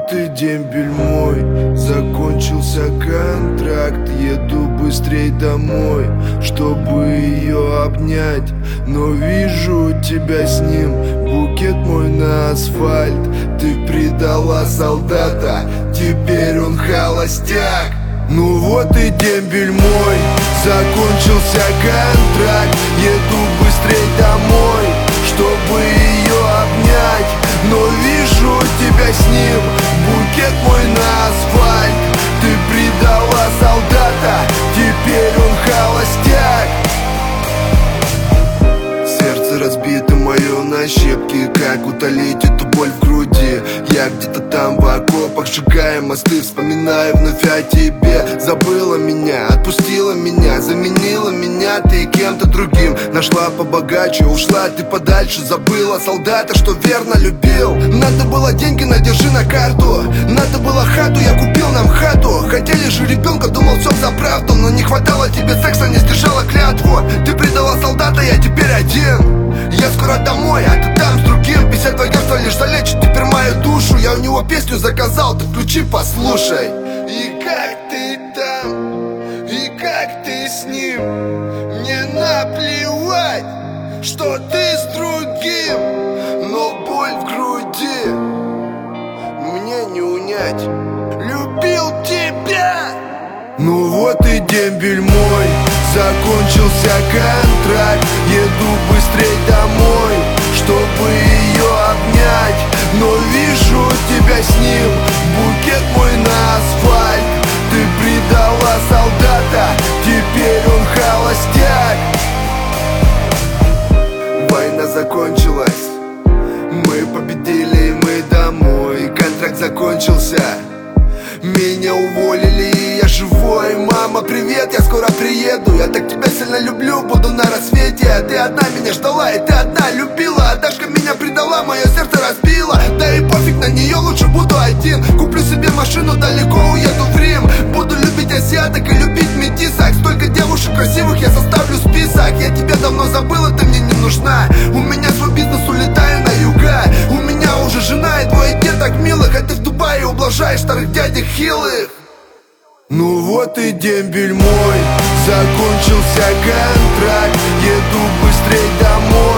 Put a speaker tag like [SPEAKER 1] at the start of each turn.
[SPEAKER 1] вот и дембель мой, закончился контракт. Еду быстрей домой, чтобы ее обнять, но вижу тебя с ним, букет мой на асфальт. Ты предала солдата, теперь он холостяк. Ну вот и дембель мой, закончился контракт. Еду быстрей домой, чтобы ее обнять, но вижу тебя с ним, букет мой на асфальт. Ты предала солдата, теперь он холостяк. Сердце разбито мое на щепки, как утолить эту боль в груди? Я где-то там в окопах, сжигая мосты, вспоминаю вновь о тебе. Забыла меня, отпустила меня, заменила меня ты кем-то другим. Нашла побогаче, ушла ты подальше, забыла солдата, что верно любил. Надо было деньги, надержи на карту, надо было хату, я купил нам хату. Хотели же ребенка, думал все за правду, но не хватало тебе секса, не сдержала клятву. Ты предала солдата, я теперь один. Я скоро домой, а ты там с другим. 52 герца лишь залечит теперь мою душу. Я у него песню заказал, ты включи, послушай. И как ты там, и как ты с ним, мне наплевать, что ты с другим, но боль в груди мне не унять. Любил тебя. Ну вот и дембель мой, закончился контракт. Еду быстрей домой, чтобы ее обнять, но вижу тебя с ним, букет мой на асфальт. Ты предала солдата, теперь он холостяк. Война закончилась, мы победили, мы домой. Контракт закончился, меня уволили, и я живой. Мама, привет, я скоро приеду. Я так тебя сильно люблю, буду на рассвете. Ты одна меня ждала, и ты одна любила. А Дашка меня предала, мое сердце разбила. Да и пофиг на нее, лучше буду один. Куплю себе машину, далеко уеду в Рим. Буду любить азиаток и любить метисок. Столько девушек красивых, я составлю список. Я тебя давно забыла, ты мне не нужна. У меня свой бизнес, улетаю на юга. У меня уже жена и двое деток милых. А ты в Дубае ублажаешь старых дядек хилых. Ну вот и дембель мой, закончился контракт. Еду быстрей домой,